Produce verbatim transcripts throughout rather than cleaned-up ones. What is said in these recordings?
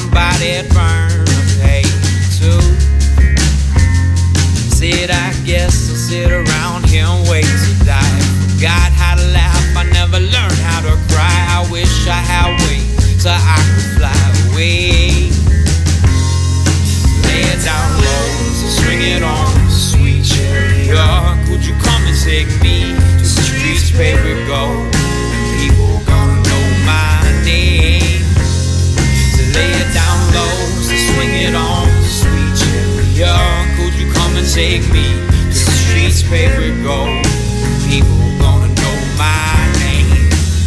somebody burn a page too. Said I guess I'll sit around here and wait to die. Forgot how to laugh, I never learned how to cry. I wish I had wings so I could fly away. Lay it down low, so swing it on, sweet chariot. Could you come and take me to the streets paved with gold? People gonna know my name. So lay it down low, so swing it on, sweet chariot. Could you come and take me to the streets paved with gold? People gonna know my name.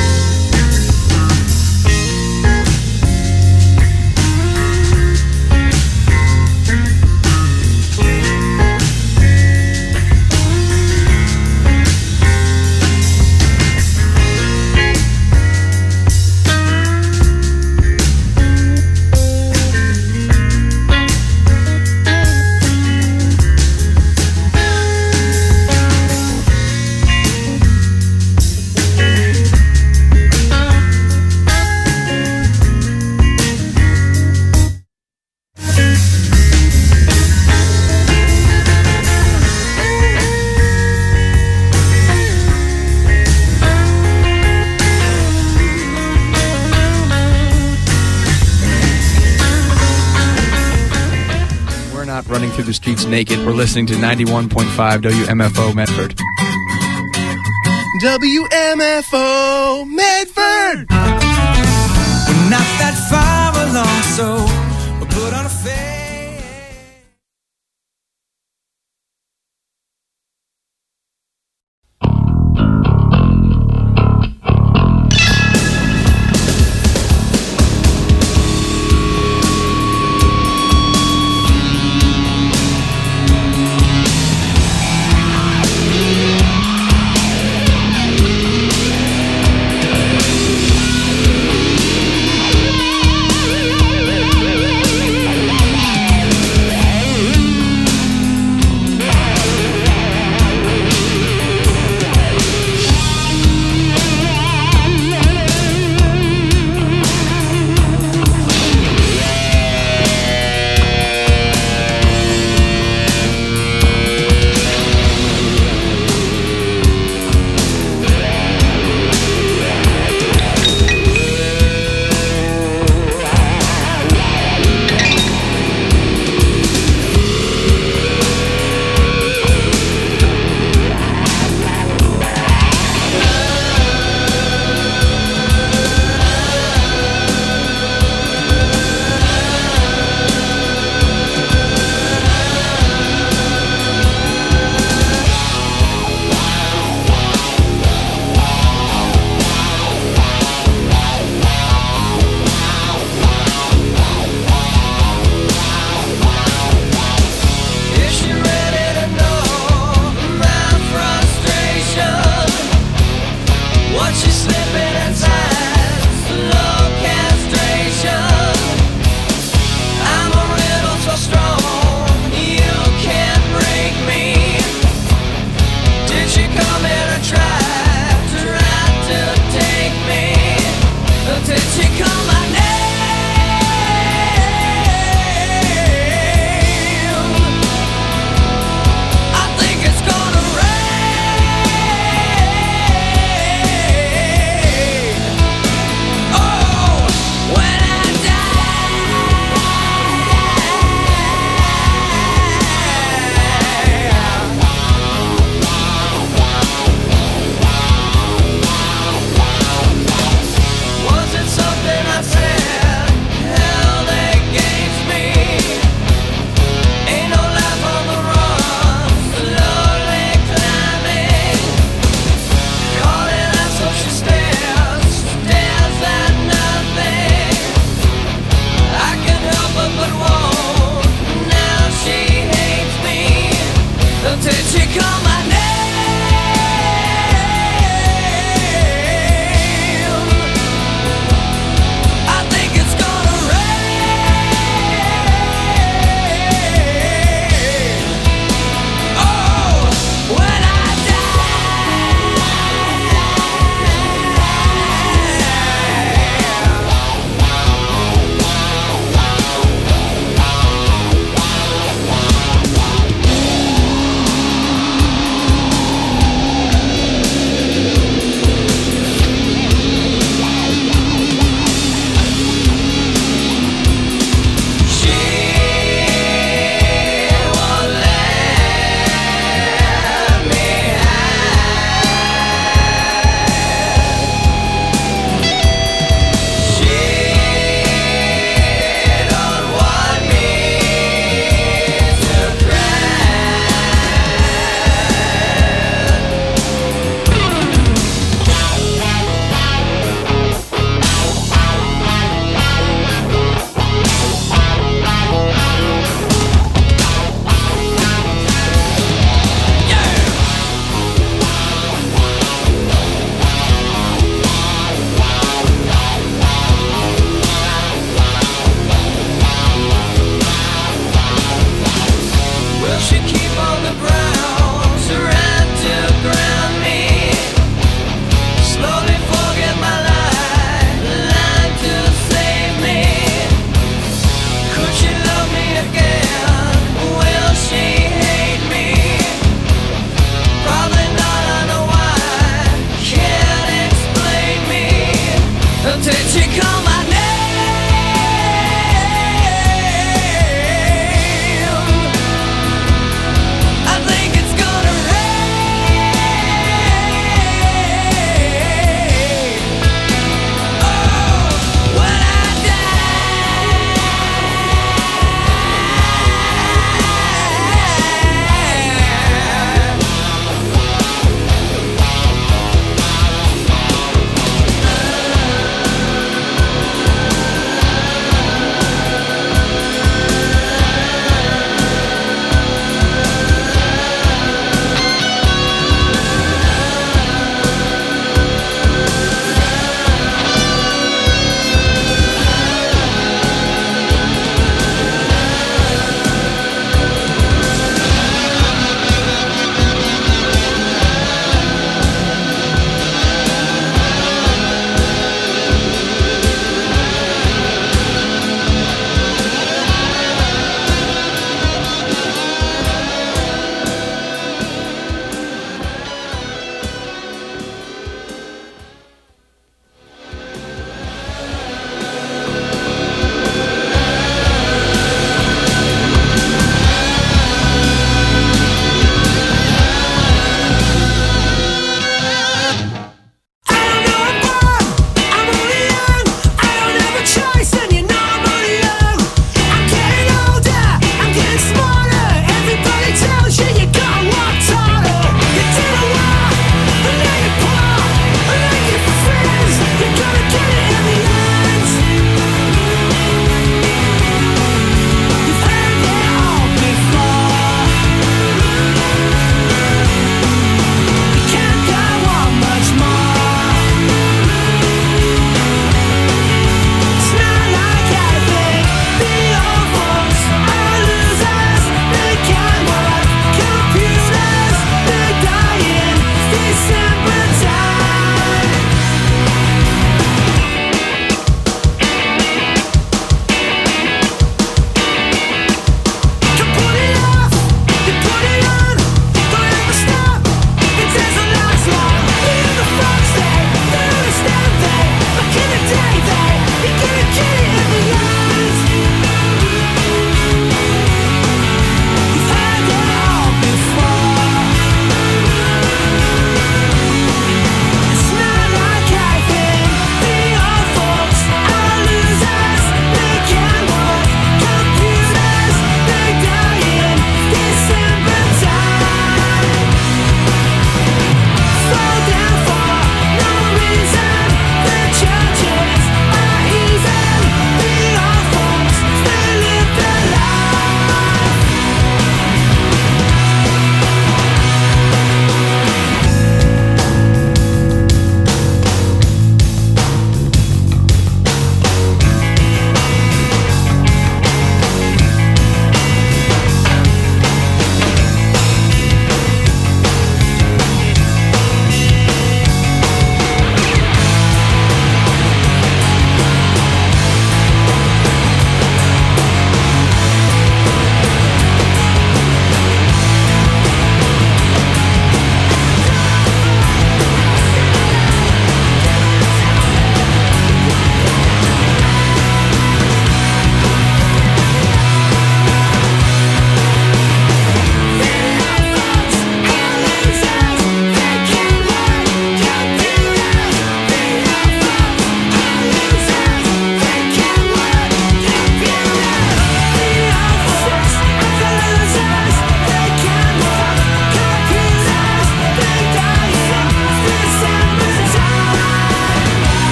Running through the streets naked. We're listening to ninety-one point five W M F O Medford. W M F O Medford. We're not that far along, so we'll put on a face.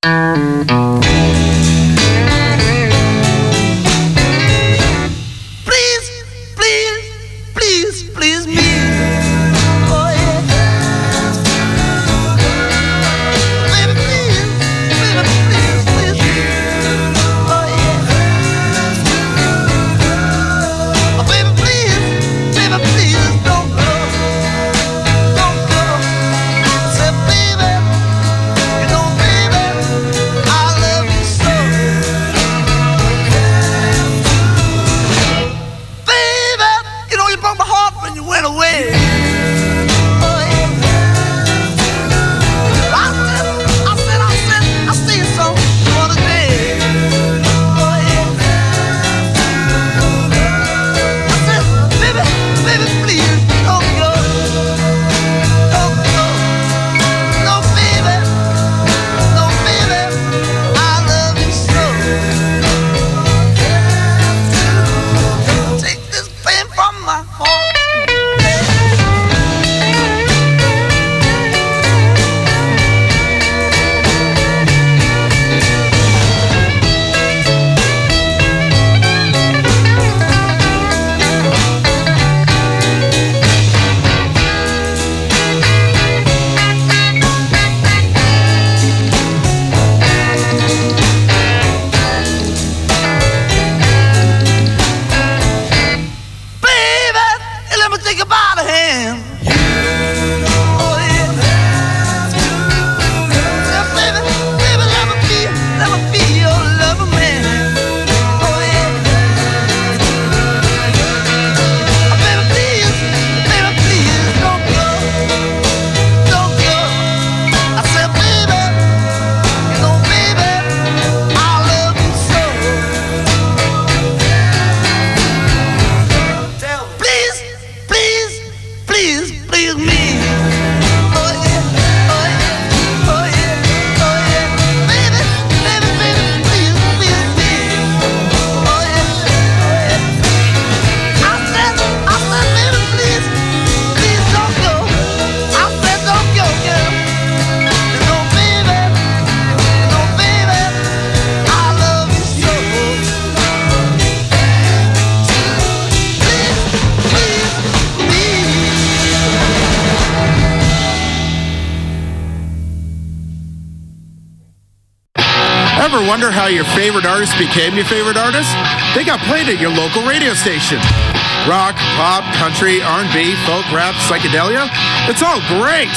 Ever wonder how your favorite artist became your favorite artist? They got played at your local radio station. Rock, pop, country, R and B, folk, rap, psychedelia. It's all great.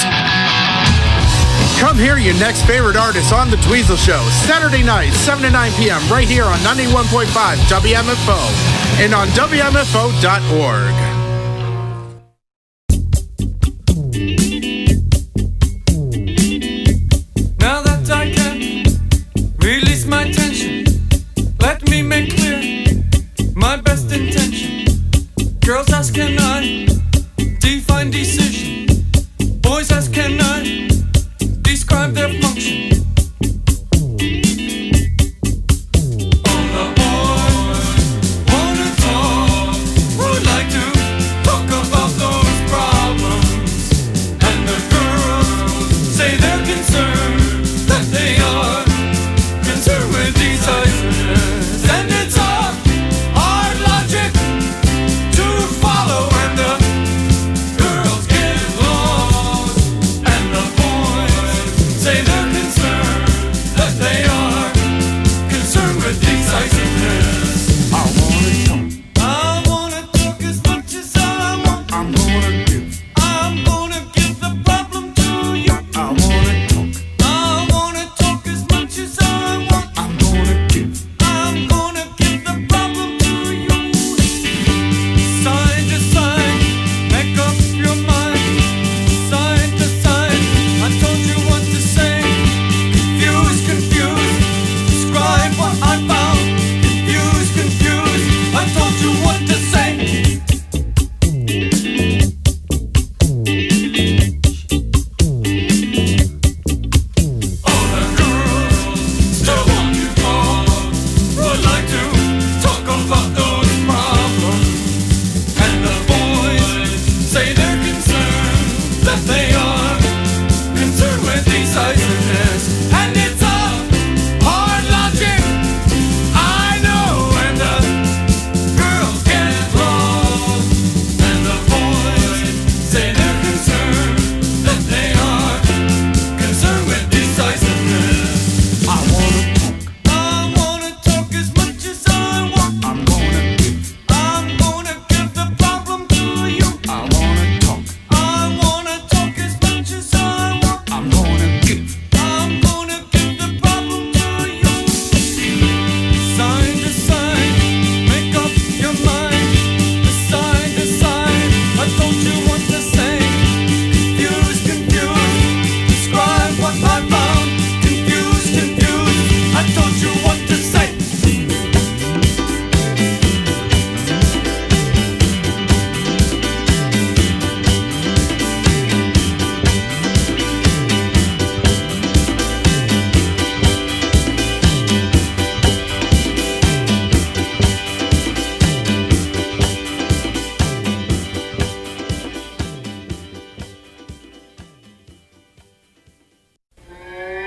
Come hear your next favorite artist on The Dweezil Show, Saturday night, seven to nine p.m. right here on ninety-one point five W M F O and on W M F O dot org. Now that I can release my tension, let me make clear my best intention. Girls ask, can I define decision? Boys ask, can I describe their function? On the board, wanna talk, would like to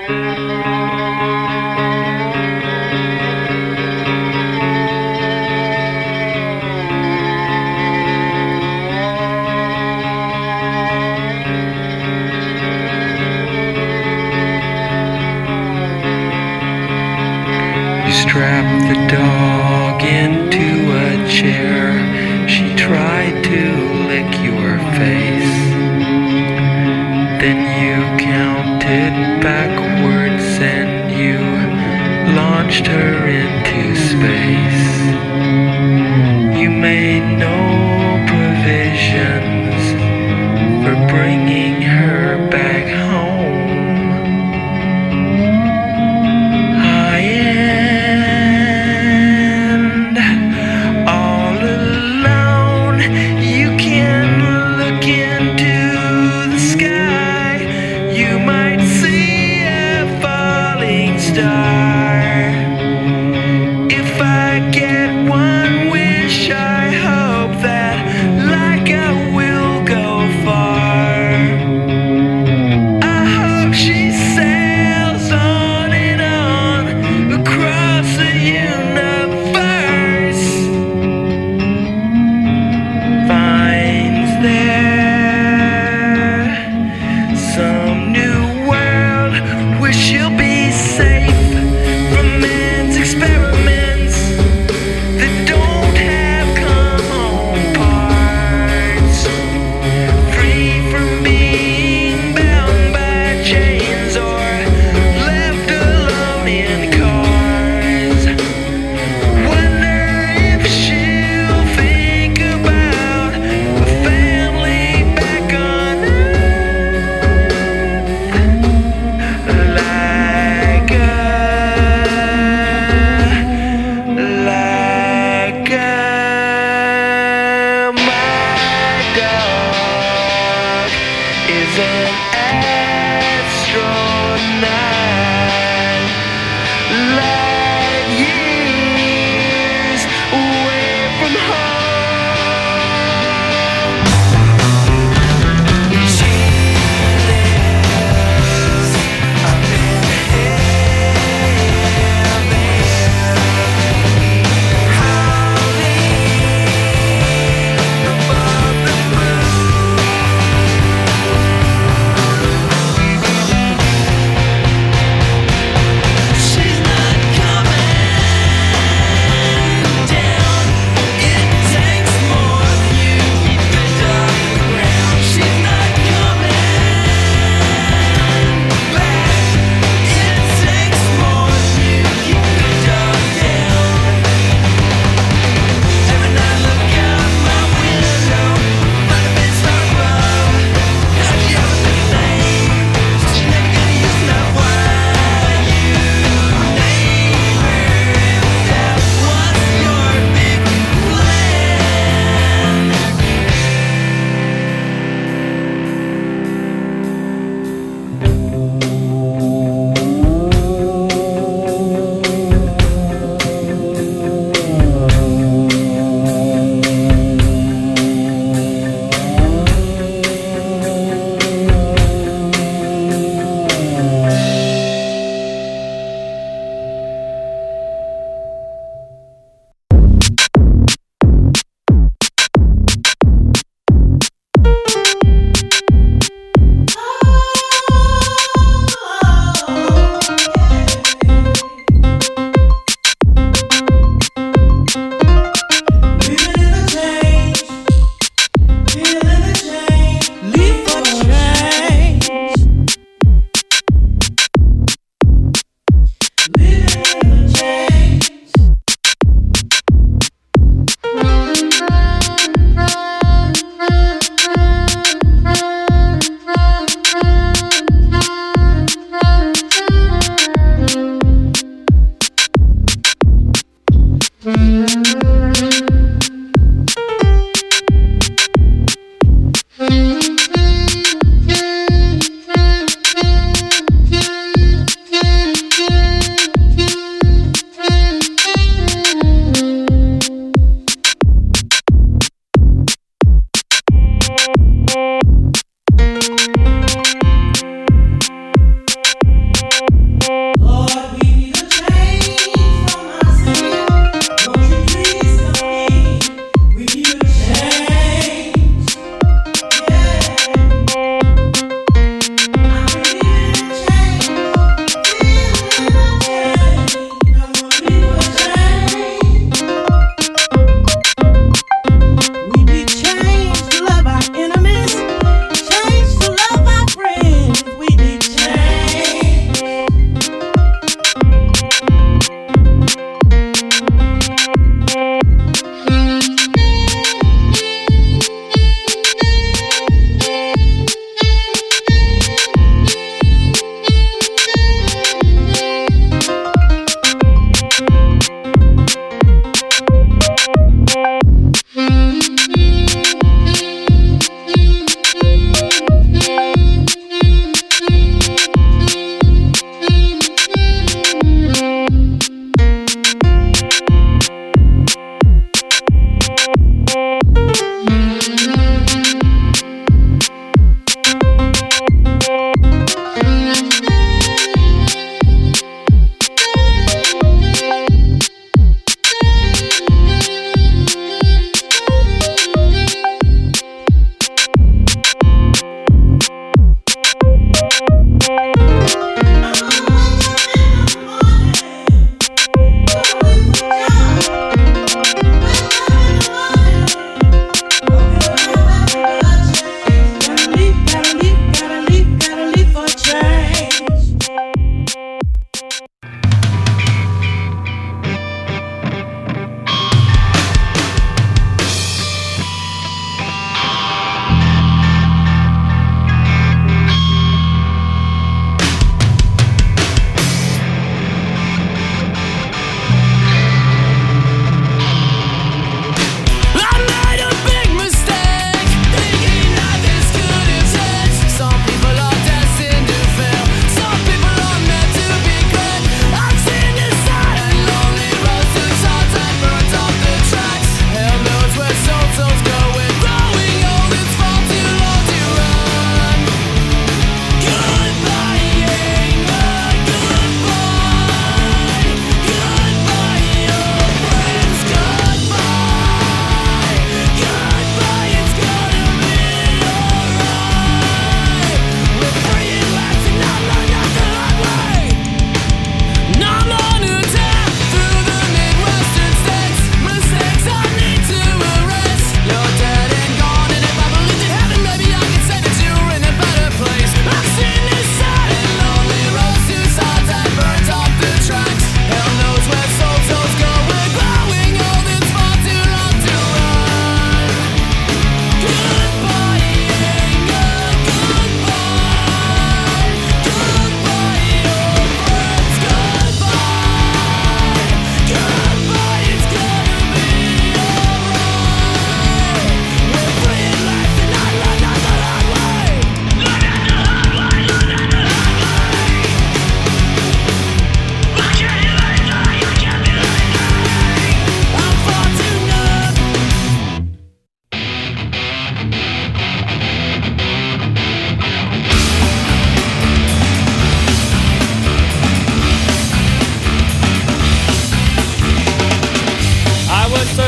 Strapped the dog into a chair. She tried to lick your face. Then you counted backwards and you launched her into space. You made no provisions for bringing her back home.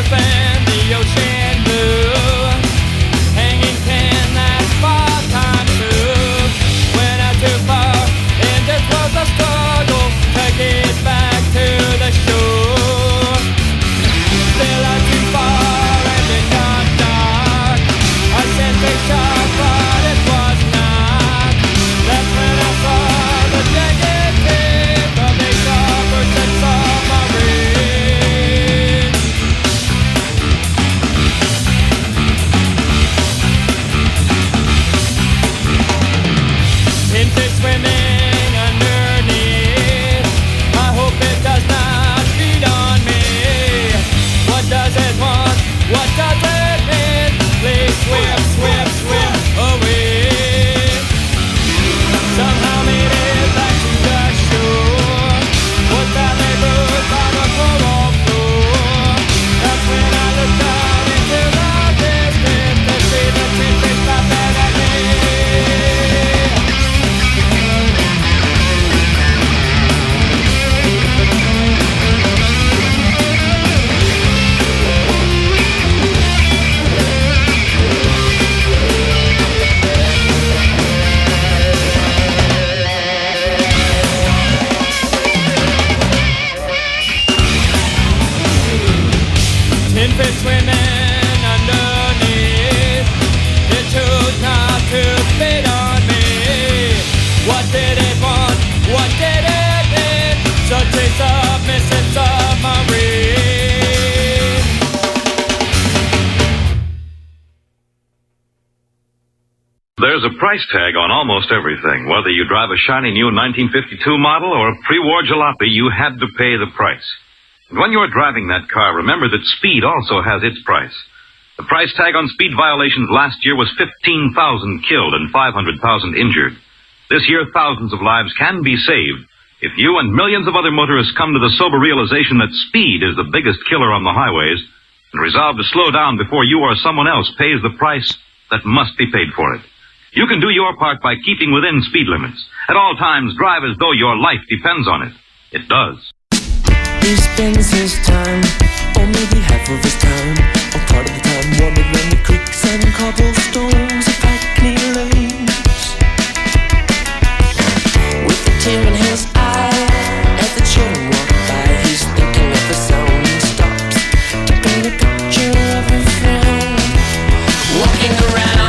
surf and the ocean blue. Hanging ten, that's far time too. When I too far, and this was a struggle to get back to the shore. Still I'm too far and it got dark. I said they shot, but it was not. That's when I saw the jagged tip of a copper submarine. Ten fish swimming underneath. I hope it does not feed on me. What does it want? What does it mean? Please swim, swim, swim away. Somehow made it back to the shore. Was that neighborhood by the coral floor? That's when I looked down into the distance to see the tin fish laughing at me. Tin fish swimming underneath. It chose not to feed on me. What did it want? What did it need? So chase a missing submarine. There's a price tag on almost everything. Whether you drive a shiny new nineteen fifty-two model or a pre-war jalopy, you had to pay the price. And when you're driving that car, remember that speed also has its price. The price tag on speed violations last year was fifteen thousand killed and five hundred thousand injured. This year, thousands of lives can be saved if you and millions of other motorists come to the sober realization that speed is the biggest killer on the highways and resolve to slow down before you or someone else pays the price that must be paid for it. You can do your part by keeping within speed limits. At all times, drive as though your life depends on it. It does. He spends his time, or maybe half of his time, or part of the time, wandering around the creeks and cobblestones of Hackney lanes. With a tear in his eye, as the children walk by, he's thinking of the sound and stops to paint a picture of a friend walking around.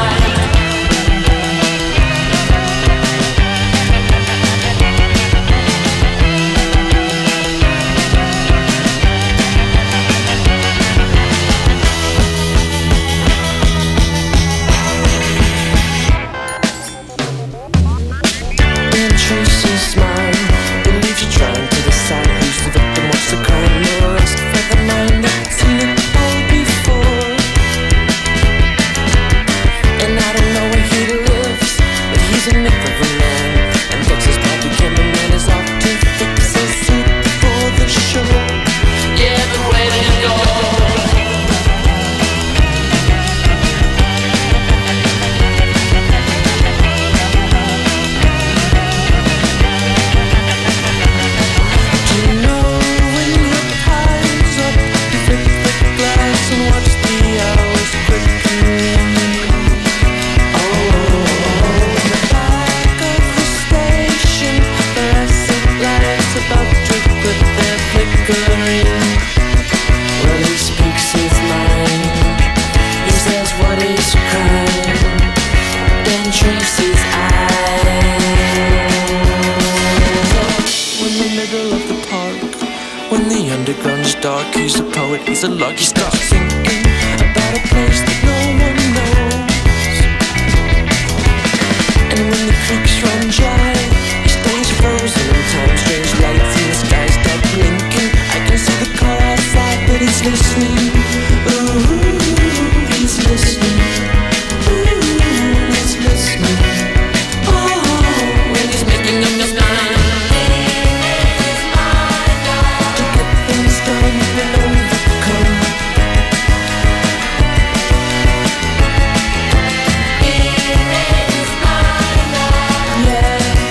He's a poet, he's a lucky star, thinking about a place that no one knows. And when the creeks run dry, he stays frozen in time. Strange lights in the sky start blinking. I can see the car outside, but he's listening. Ooh, he's listening. Ooh, he's listening. Oh, when he's making up his mind. Yeah.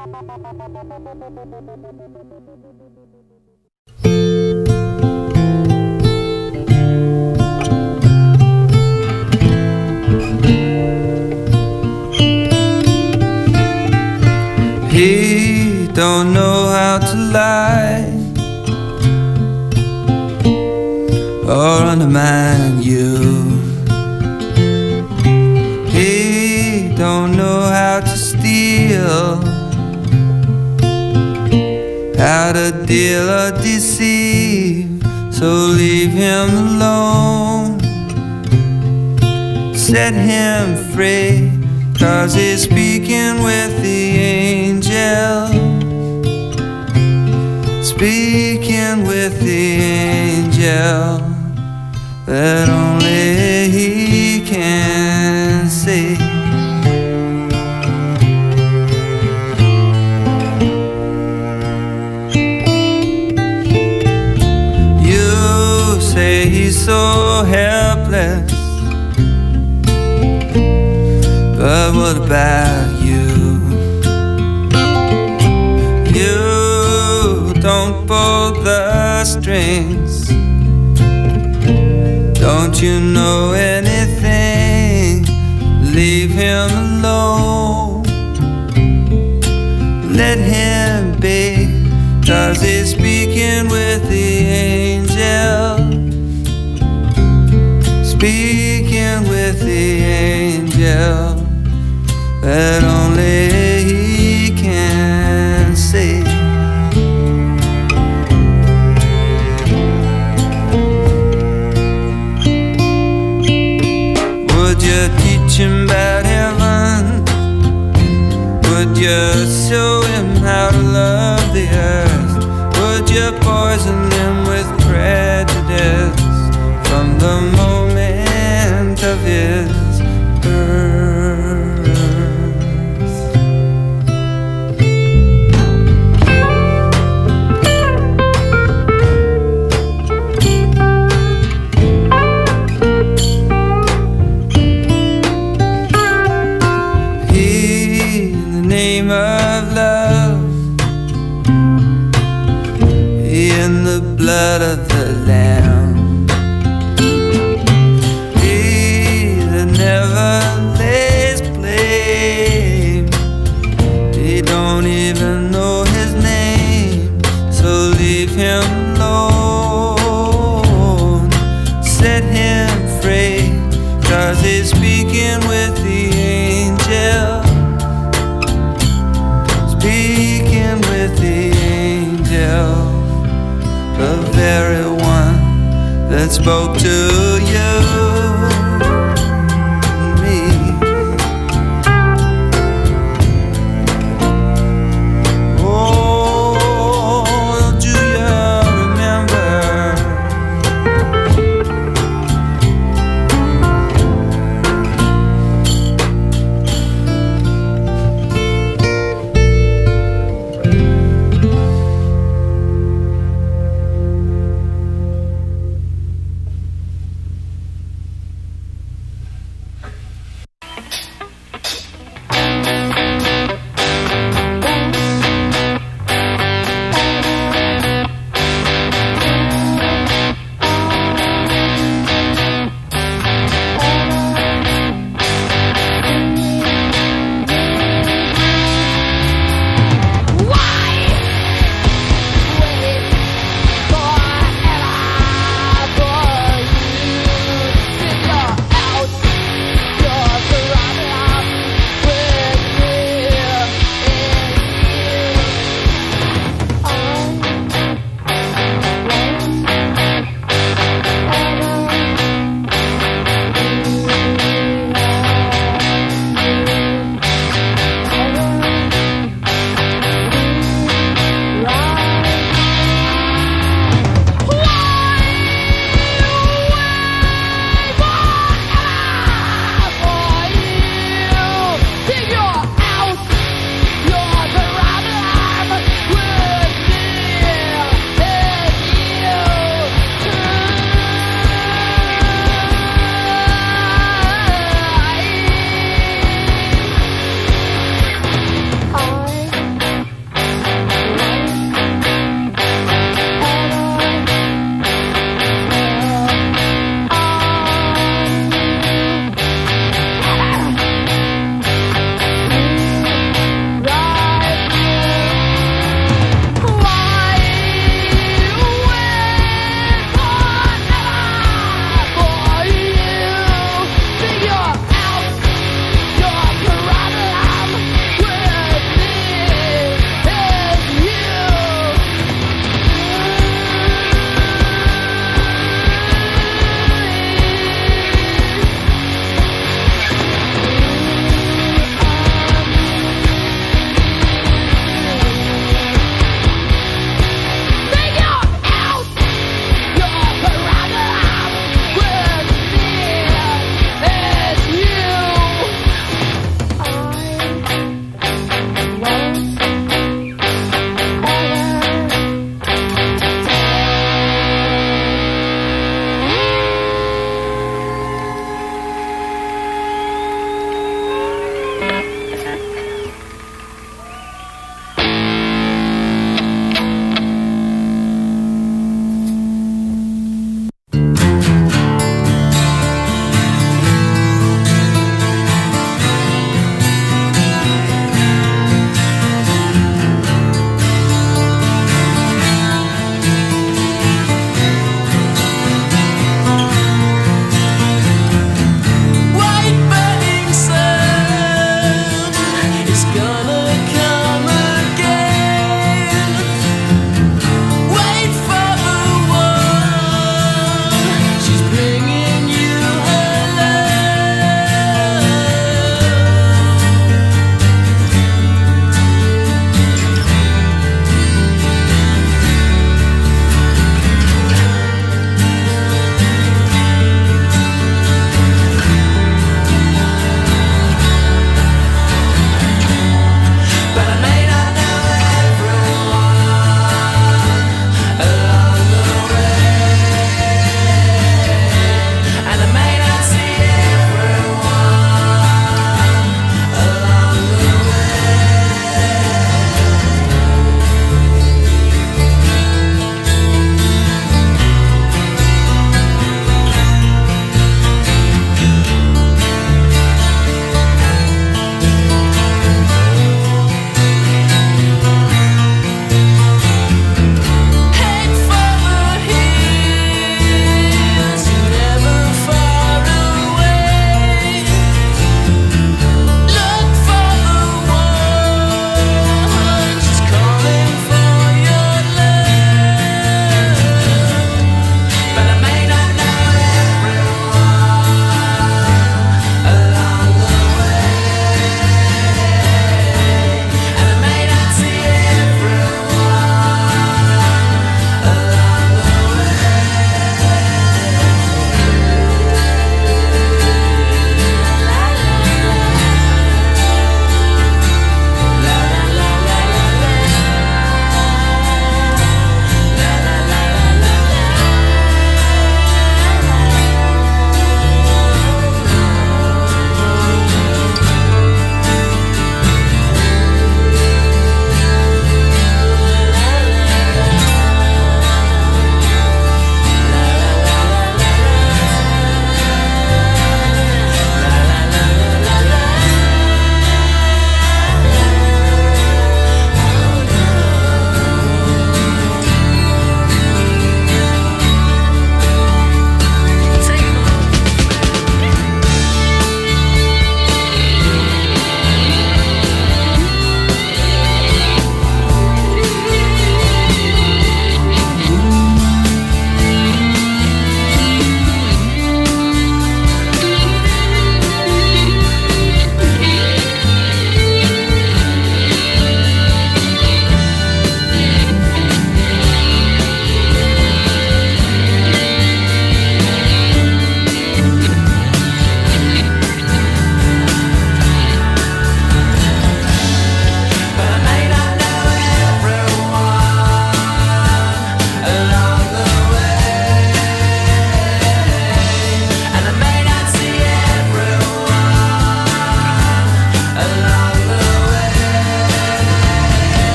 He don't know how to lie or undermine you. He don't know how to steal, how to deal or deceive. So leave him alone, set him free, 'cause he's speaking with the angel, speaking with the angel that only he can see. You say he's so helpless, but what about you? You don't pull the strings. Don't you know anything? Leave him alone, let him be, 'cause he's speaking with the angel, speaking with the angel that only he can see. Would you teach him about heaven? Would you show him how to love the earth? Would you poison him with prejudice from the moment of his birth? Of love in the blood of the Lamb, he that never lays blame, he don't even know his name. So leave him alone, set him free, 'cause he's speaking with the angel, speaking with the angel, the very one that spoke to you and me. Oh, do you remember?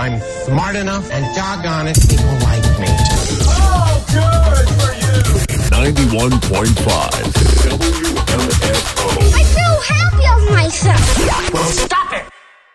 I'm smart enough, and doggone it, people like me. Oh, good for you! ninety-one point five W M F O. I feel happy of myself. Well, stop it!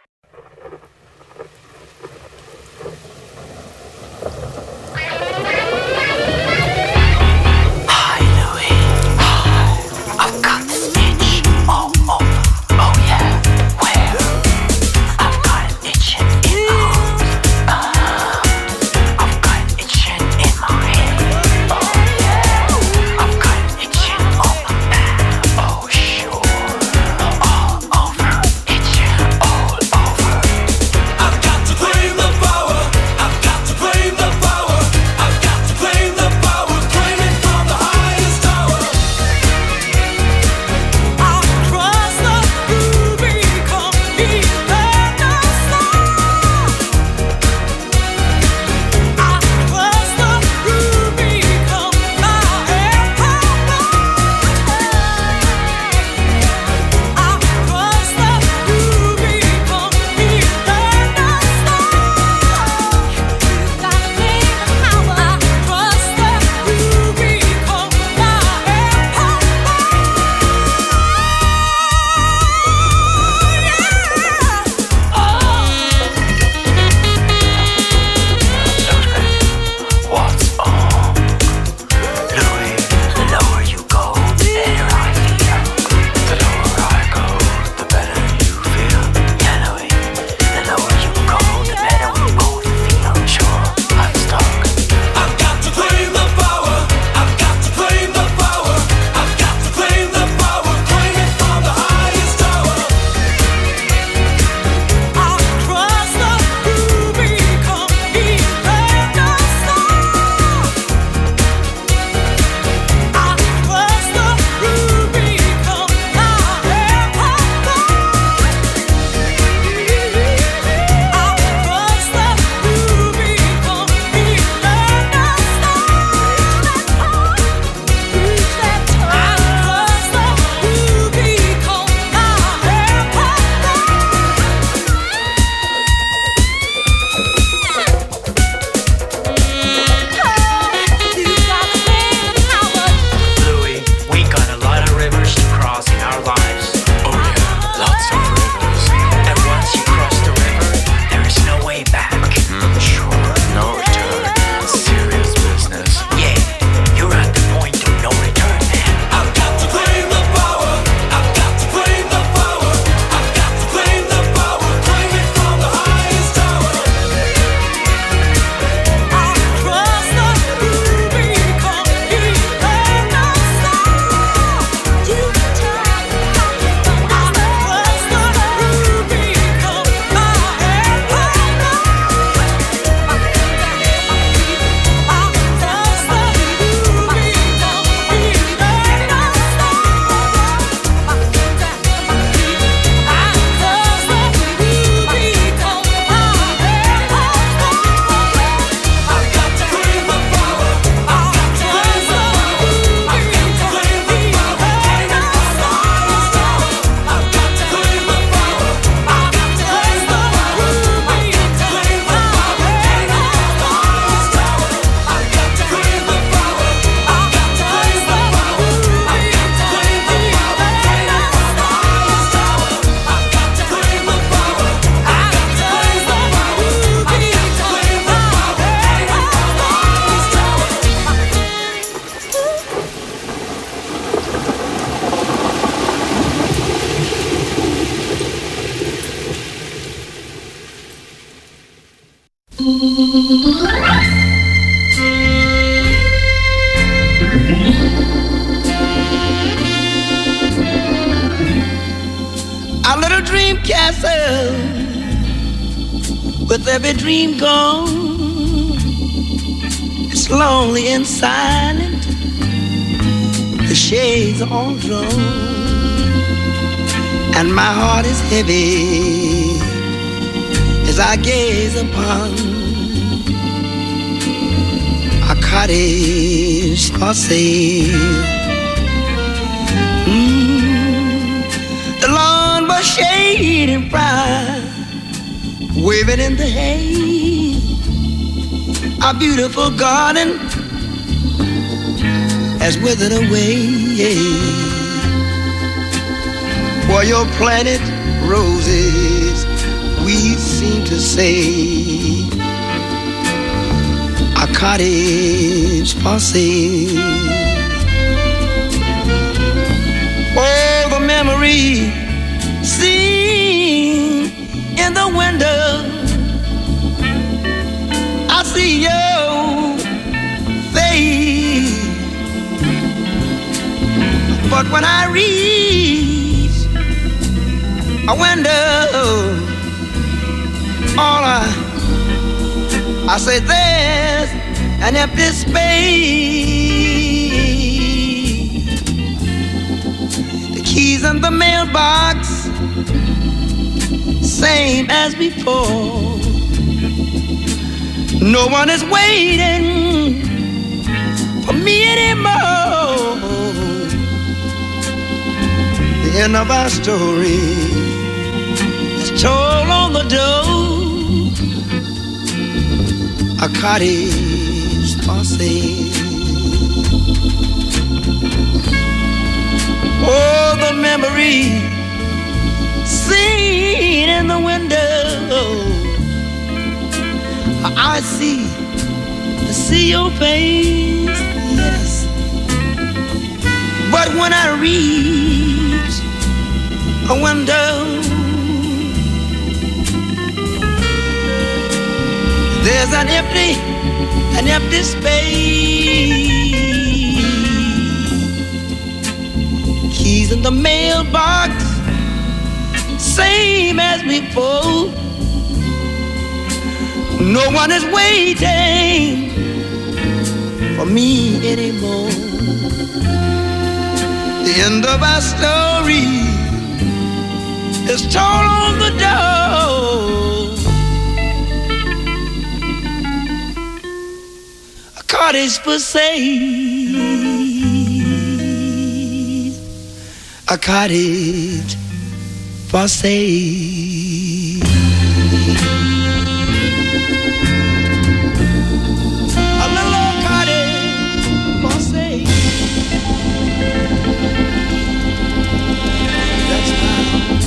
Our little dream castle, with every dream gone, it's lonely and silent, the shades are all drawn, and my heart is heavy as I gaze upon a cottage for sale. Mm, the lawn was shady and bright, waving in the hay. Our beautiful garden has withered away. For your planted roses, we seem to say, a cottage for sale. Oh, the memory seen in the window, I see your face. But when I reach a window, all I, I say there's an empty space. The keys in the mailbox, same as before. No one is waiting for me anymore. The end of our story is told on the door. A cottage for sale. Oh, the memory seen in the window, I see, I see your face, yes. But when I reach a window, there's an empty, an empty space. Keys in the mailbox, same as before. No one is waiting for me anymore. The end of our story is told on the door. A cottage for sale, a cottage for sale. A little cottage for sale. That's fine.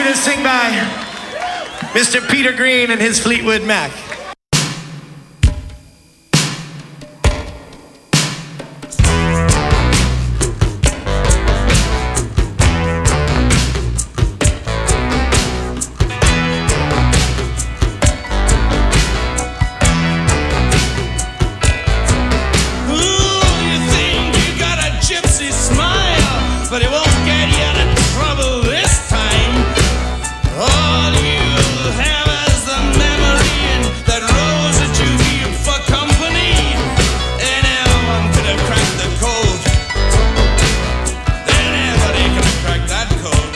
to sing by Mister Peter Green and his Fleetwood Mac. But it won't get you out of trouble this time. All you have is the memory and that rose that you keep for company. Anyone could have cracked the code. Anybody could have cracked that code.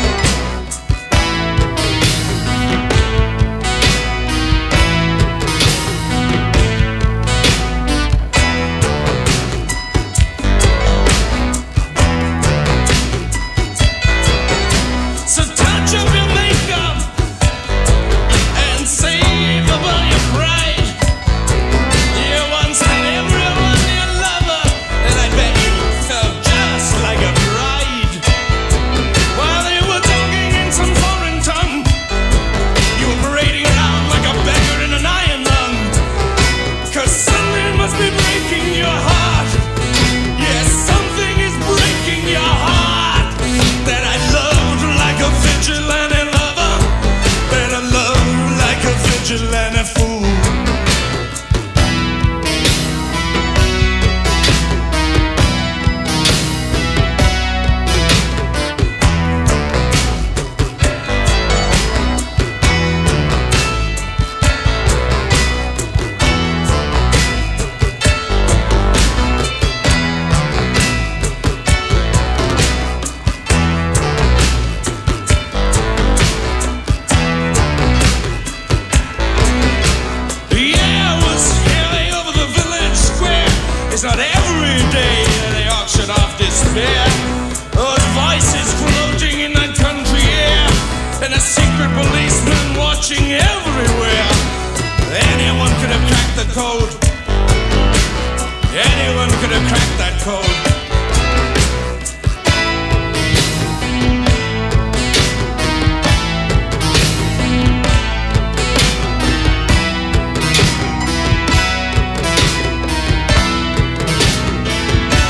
So touch up your makeup and save up all your pride. You once had everyone you love, and I bet you felt just like a bride. While they were talking in some foreign tongue, you were parading around like a beggar in an iron lung. 'Cause something must be breaking your heart. Yes, something is breaking your heart. That I loved like a vigilante lover, that I loved like a vigilante fool. The air was heavy over the village square. It's not every day that they auction off despair. Those voices floating in that country air, and a secret policeman watching everywhere. Anyone could have cracked the code. Anyone could have cracked that code.